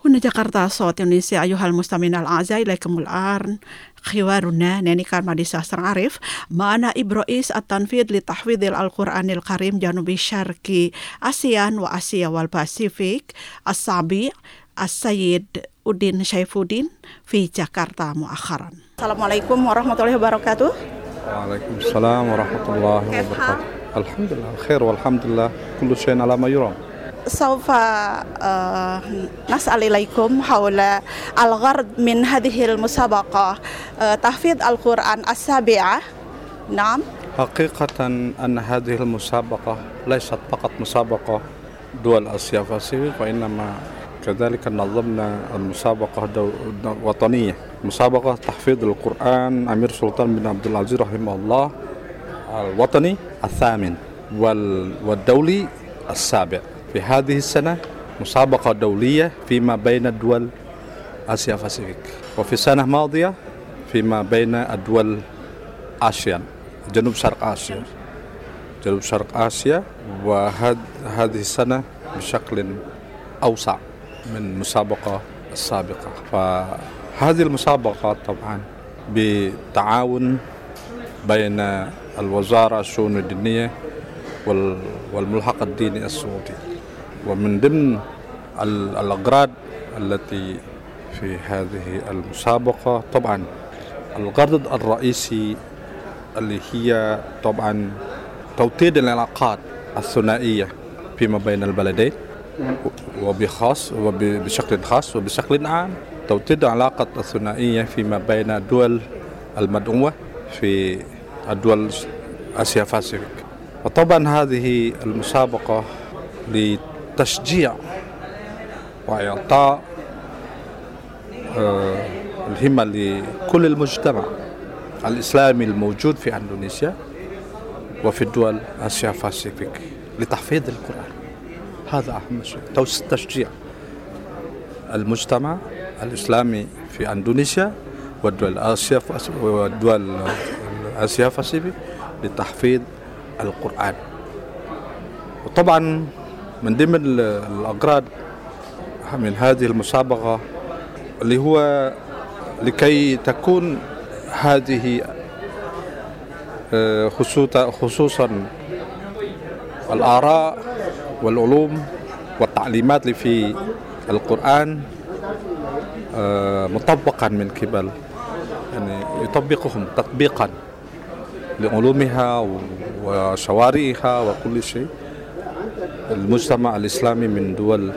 هنا جاكرتا صوت إندونيسيا. أيها المستمعين الأعزاء، إليكم الآن حوارنا نينيكار ماديسا عارف معنا إب رئيس التنفيذ لتحفيظ القرآن الكريم جنوب شرق آسيا وآسيا والباسيفيك السابق السيد Udin Syaifuddin في جاكرتا مؤخرا. السلام عليكم ورحمة الله وبركاته. وعليكم السلام ورحمة الله وبركاته. الحمد لله خير والحمد لله كل شيء على ما يرام. سوف نسأل إليكم حول الغرض من هذه المسابقة تحفيظ القرآن السابعة. نعم. حقيقة أن هذه المسابقة ليست فقط مسابقة دول آسيا باسيفيك، وإنما كذلك نظمنا المسابقة وطنية، مسابقة تحفيظ القرآن أمير سلطان بن عبد العزيز رحمه الله الوطني الثامن والدولي السابع. في هذه السنة مسابقة دولية فيما بين الدول آسيا باسيفيك، وفي سنة ماضية فيما بين الدول آسيا جنوب شرق آسيا، وهذه السنة بشكل أوسع من المسابقة السابقة. فهذه المسابقة طبعا بتعاون بين الوزارة الشؤون الدينية والملحق الديني السعودي. ومن ضمن الأغراض التي في هذه المسابقة طبعا الغرض الرئيسي اللي هي طبعا توطيد العلاقات الثنائية فيما بين البلدين، وبشكل خاص وبشكل عام توطيد العلاقة الثنائية فيما بين الدول المدعوة في الدول آسيا باسيفيك. وطبعا هذه المسابقة لتشجيع وإعطاء الهمة لكل المجتمع الإسلامي الموجود في إندونيسيا وفي الدول آسيا باسيفيك لتحفيظ القرآن. هذا أهم شيء، تشجيع المجتمع الإسلامي في إندونيسيا والدول آسيا باسيفيك لتحفيظ القرآن. وطبعا من ضمن الأغراض من هذه المسابقة اللي هو لكي تكون هذه خصوصا الآراء والعلوم والتعليمات في القرآن مطبقا من قبل يعني يطبقهم تطبيقا لعلومها وشوارعها وكل شيء المجتمع الإسلامي من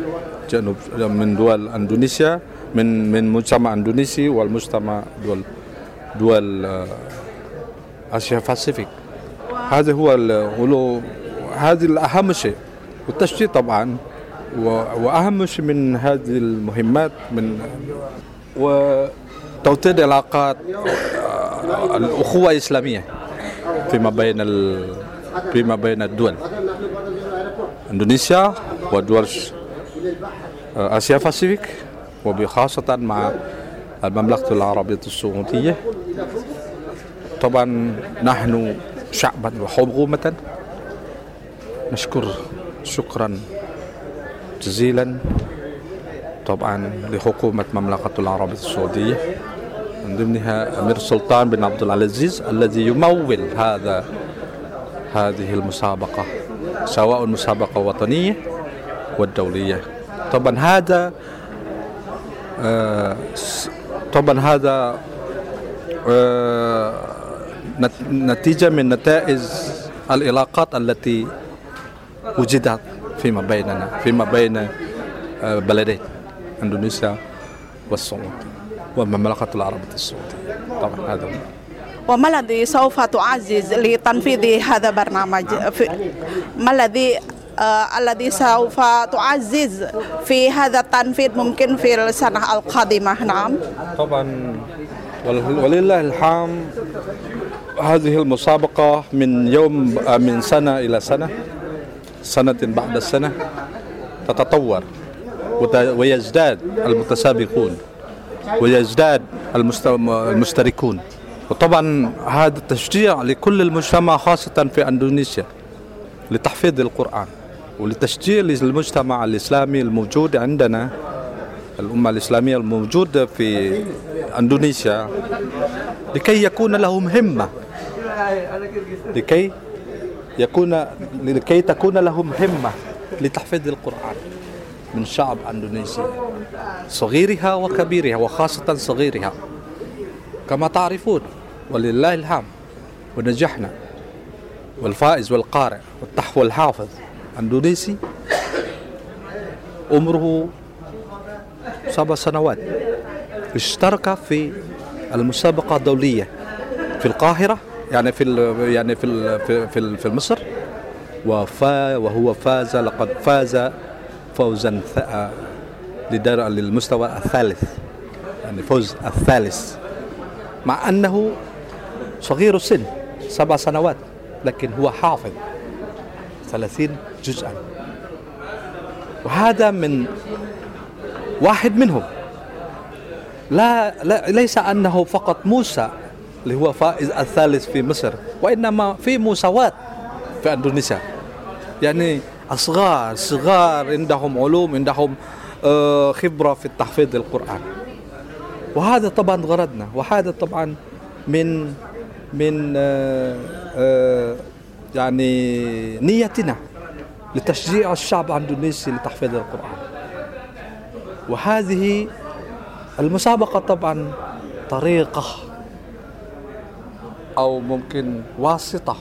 دول إندونيسيا، من مجتمع إندونيسي والمجتمع دول آسيا باسيفيك. هذا هو هذه الأهم شيء، والتشجيع طبعا وأهم شيء من هذه المهمات من وتوطيد علاقات الأخوة الإسلامية فيما بين الدول إندونيسيا ودول آسيا باسيفيك، وبخاصة مع المملكة العربية السعودية. طبعا نحن شعبا وحكومة نشكر شكرا جزيلا طبعا لحكومة المملكة العربية السعودية، من ضمنها أمير سلطان بن عبد العزيز الذي يمول هذه المسابقة، سواء المسابقة الوطنية والدولية. طبعا هذا نتيجة من نتائج العلاقات التي وجدت فيما بين بلدين إندونيسيا والصومال والمملكة العربية السعودية. طبعا هذا وما الذي سوف تعزز لتنفيذ هذا البرنامج؟ ما الذي سوف تعزز في هذا التنفيذ ممكن في السنة القادمة؟ نعم. طبعا ولله الحمد هذه المسابقة من سنة إلى سنة بعد السنة تتطور ويزداد المتسابقون ويزداد المشتركون. وطبعا هذا التشجيع لكل المجتمع خاصة في إندونيسيا لتحفيظ القرآن ولتشجيع المجتمع الإسلامي الموجود عندنا الأمة الإسلامية الموجودة في إندونيسيا لكي يكون لهم همة، لكي تكون لهم همة لتحفيظ القرآن من شعب إندونيسيا صغيرها وكبيرها، وخاصة صغيرها. كما تعرفون ولله الحمد ونجحنا، والفائز والقارئ والحافظ إندونيسي عمره 7 سنوات، اشترك في المسابقة الدولية في القاهرة، يعني في مصر، وهو لقد فاز فوزا للمستوى الثالث، يعني فوز الثالث، مع أنه صغير السن 7 سنوات، لكن هو حافظ 30 جزءا. وهذا من واحد منهم. ليس أنه فقط موسى اللي هو فائز الثالث في مصر، وإنما في مساواة في إندونيسيا، يعني صغار عندهم علوم، عندهم خبرة في تحفيظ القرآن. وهذا طبعا غرضنا، وهذا طبعا من يعني نيتنا لتشجيع الشعب الإندونيسي لتحفيظ القرآن. وهذه المسابقة طبعا طريقة أو ممكن واسطة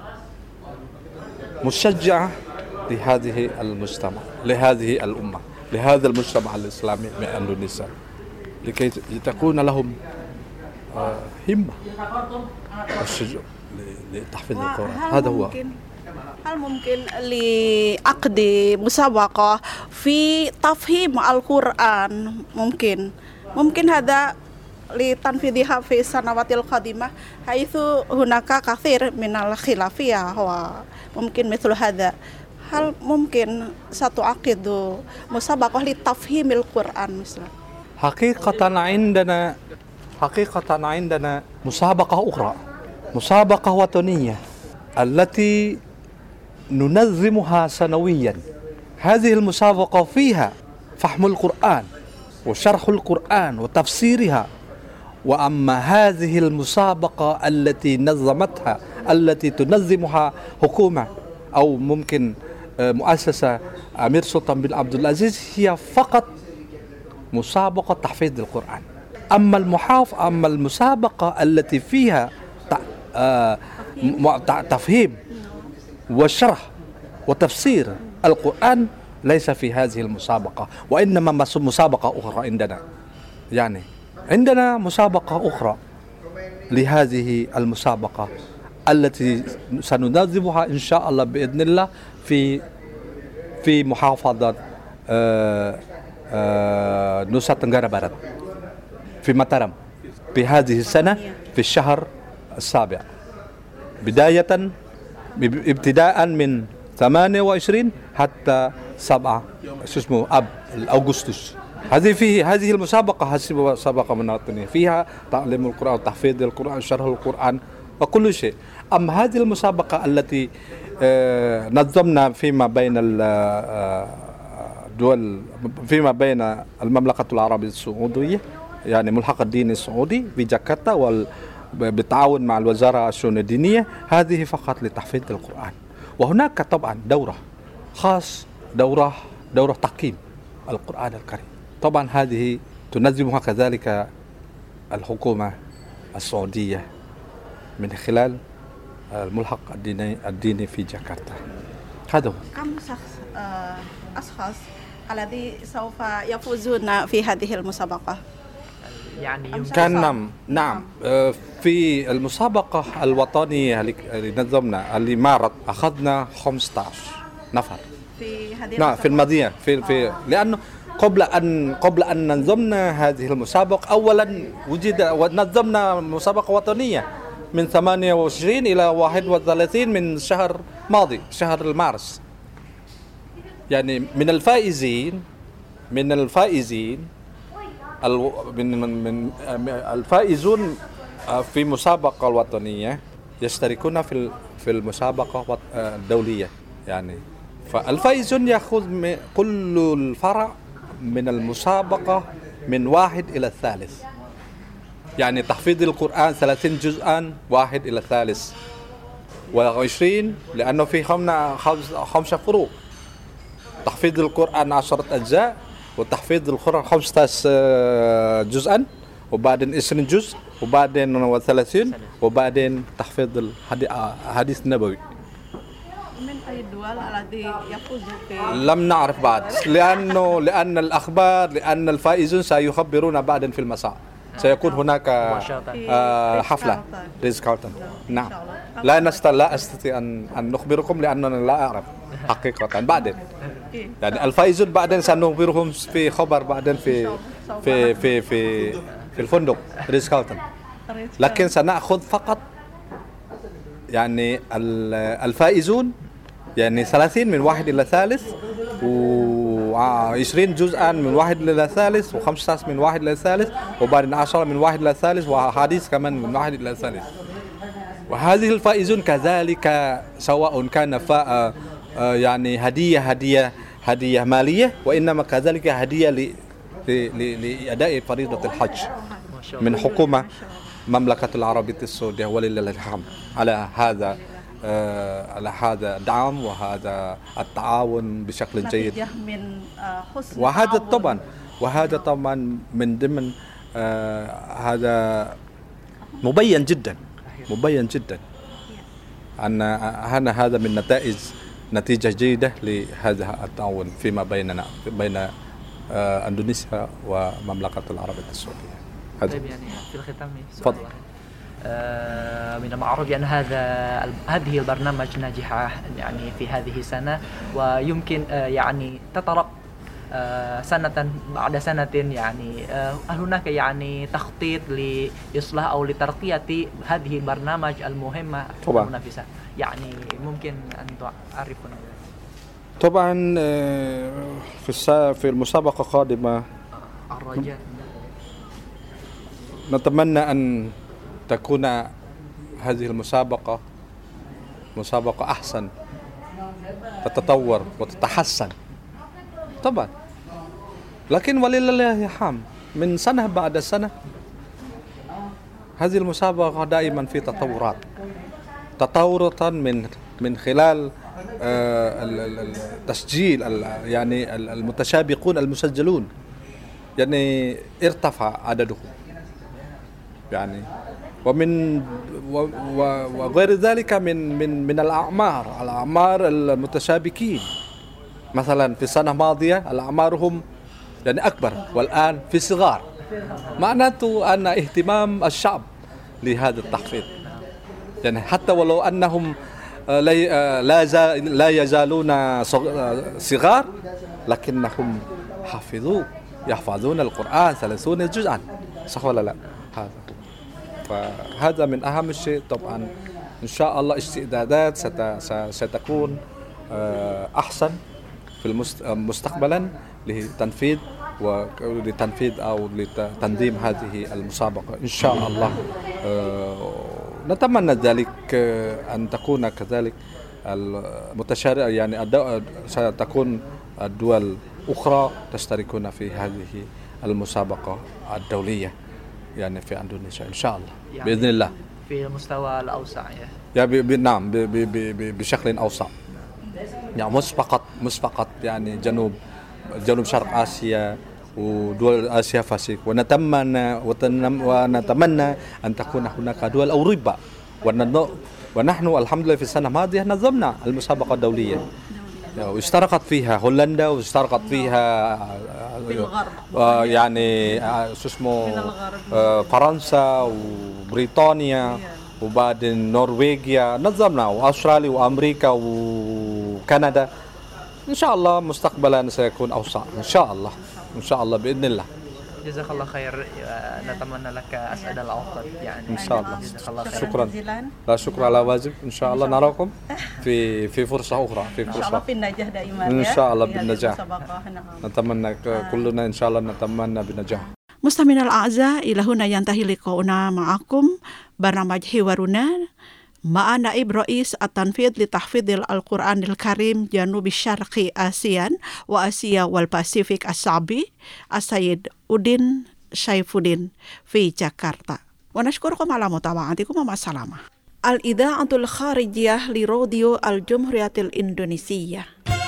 مشجعة لهذه المجتمع، لهذه الأمة، لهذا المجتمع الإسلامي من إندونيسيا، لكي تكون لهم همة والشجاع لتحفيظ القرآن. هذا هو. هل ممكن لعقد مسابقة في تفهيم القرآن؟ ممكن هذا لتنفيذها في السنوات القادمة، حيث هناك كثير من الخلافية، وممكن مثل هذا. هل ممكن ستعقد مسابقة لتفهيم القرآن مثلا؟ حقيقة عندنا مسابقة أخرى، مسابقة وطنية التي ننظمها سنويا. هذه المسابقة فيها فهم القرآن وشرح القرآن وتفسيرها. وأما هذه المسابقة التي تنظمها حكومة أو ممكن مؤسسة أمير سلطان بن عبد العزيز، هي فقط مسابقة تحفيظ القرآن. أما المسابقة التي فيها تفهيم وشرح وتفسير القرآن ليس في هذه المسابقة، وإنما مسابقة أخرى عندنا. يعني عندنا مسابقة أخرى لهذه المسابقة التي سننظمها إن شاء الله بإذن الله في محافظة نوسا تنغارا بارات في ماتارام في هذه السنة في الشهر السابع، ابتداء من 28 حتى 7 أغسطس. هذه المسابقة مسابقة مناطقية فيها تعليم القرآن وتحفيظ القرآن، شرح القرآن وكل شيء. أما هذه المسابقة التي نظمنا فيما بين الدول، فيما بين المملكة العربية السعودية، يعني ملحق الدين السعودي في جاكرتا بالتعاون مع الوزارة الشؤون الدينية، هذه فقط لتحفيظ القرآن. وهناك طبعا دورة خاص، دورة تحكيم القرآن الكريم. طبعا هذه تنظمها كذلك الحكومة السعودية من خلال الملحق الديني في جاكرتا. هذا هو. كم أشخاص الذي سوف يفوزون في هذه المسابقة؟ يعني كان نعم في المسابقة الوطنية اللي نظمنا اللي مارت أخذنا 15 نفر في هذه نعم في المدينة في لأنه قبل أن نظمنا هذه المسابقة أولا ونظمنا مسابقة وطنية من 28 إلى 31 من الشهر الماضي، شهر مارس. يعني من الفائزون في مسابقة الوطنية يشتركون في المسابقة الدولية. يعني فالفائزون يأخذ كل الفرع من المسابقة من 1 إلى 3. يعني تحفيظ القرآن 30 جزءا 1 إلى 3 و20 لأنه في 5 فروق. تحفيظ القرآن 10 أجزاء وتحفيظ القرآن 15 جزءا وبعدين 20 جزء وبعدين 30 وبعدين تحفيظ الحديث النبوي. من أي الدول التي يفوز في؟ لم نعرف بعد لأن الأخبار لأن الفائزون سيخبرون بعد في المساء. سيكون هناك حفلة ريز كارلتون. نعم لا أستطيع أن نخبركم لأننا لا أعرف حقيقة بعدين. يعني الفائزون بعدين سنخبرهم في خبر بعدين في الفندق ريز كارلتون. لكن سنأخذ فقط يعني الفائزون يعني 30 من 1 إلى 3 و20 جزءا من 1 إلى 3 و15 من 1 إلى 3 وبعدين 10 من 1 إلى 3 وحديث كمان من 1 إلى 3. وهذه الفائزون كذلك سواء كان يعني هدية مالية وإنما كذلك هدية لأداء فريضة الحج من حكومة مملكة العربية السعودية ولله الحمد على هذا الدعم وهذا التعاون بشكل جيد. وهذا طبعا من ضمن هذا مبين جدا أن هذا من نتيجة جيدة لهذا التعاون فيما بين أندونيسيا ومملكة العربية السعودية. طيب يعني في الختام تفضل. من المعروف أن هذه البرنامج ناجحة يعني في هذه السنة ويمكن يعني تطرق سنة بعد سنة. يعني هل هناك يعني تخطيط لإصلاح أو لترقية هذه البرنامج المهمة المنافسة؟ يعني ممكن أن تعرفنا. طبعا في المسابقة القادمة الرجاء نتمنى أن تكون هذه المسابقة أحسن، تتطور وتتحسن طبعا. لكن ولله الحمد من سنة بعد سنة هذه المسابقة دائما في تطورات من خلال التسجيل يعني المتسابقون المسجلون يعني ارتفع عددهم يعني وغير ذلك من الأعمار المتسابقين. مثلا في السنة الماضية الأعمارهم يعني أكبر والآن في صغار، معناته أن اهتمام الشعب لهذا التحفيظ يعني حتى ولو أنهم لا يزالون صغار لكنهم يحفظون القرآن 30 جزءا، صح ولا لا؟ فهذا من أهم الشيء. طبعا إن شاء الله استعدادات ستكون أحسن في مستقبلا لتنفيذ أو لتنظيم هذه المسابقة إن شاء الله. نتمنى ذلك أن تكون كذلك المتشارع يعني ستكون الدول أخرى تشتركون في هذه المسابقة الدولية يعني في أندونيسيا إن شاء الله يعني بإذن الله في المستوى الأوسع نعم بشكل أوسع يعني مش فقط يعني جنوب شرق آسيا ودول آسيا فاسيك. ونتمنى أن تكون هناك دول أوروبا ونحن الحمد لله في السنة الماضية نظمنا المسابقة الدولية واشتركت فيها هولندا واشتركت فيها يعني فرنسا وبريطانيا وبعدين نرويجيا نظمنا وأستراليا وأمريكا وكندا. إن شاء الله مستقبلا سيكون أوسع إن شاء الله بإذن الله. جزاك الله خير. نتمنى لك أسعد الأوقات يعني إن شاء الله. شكرا. لا شكر على واجب. إن شاء الله نراكم في فرصة أخرى إن شاء الله بالنجاح دائما إن شاء الله بالنجاح. نتمنى كلنا إن شاء الله نتمنى بالنجاح. مستمعينا الأعزاء إلى هنا ينتهي لقاؤنا معكم برنامج حوارنا مع نائب رئيس التنفيذ لتحفيظ القرآن الكريم جنوب الشرق آسيا وآسيا والباسيفيك الشعبي السيد أودين شايفودين في جاكرتا. ونشكركم على متابعتكم ومع السلامة. الإذاعة الخارجية لراديو الجمهورية الإندونيسية.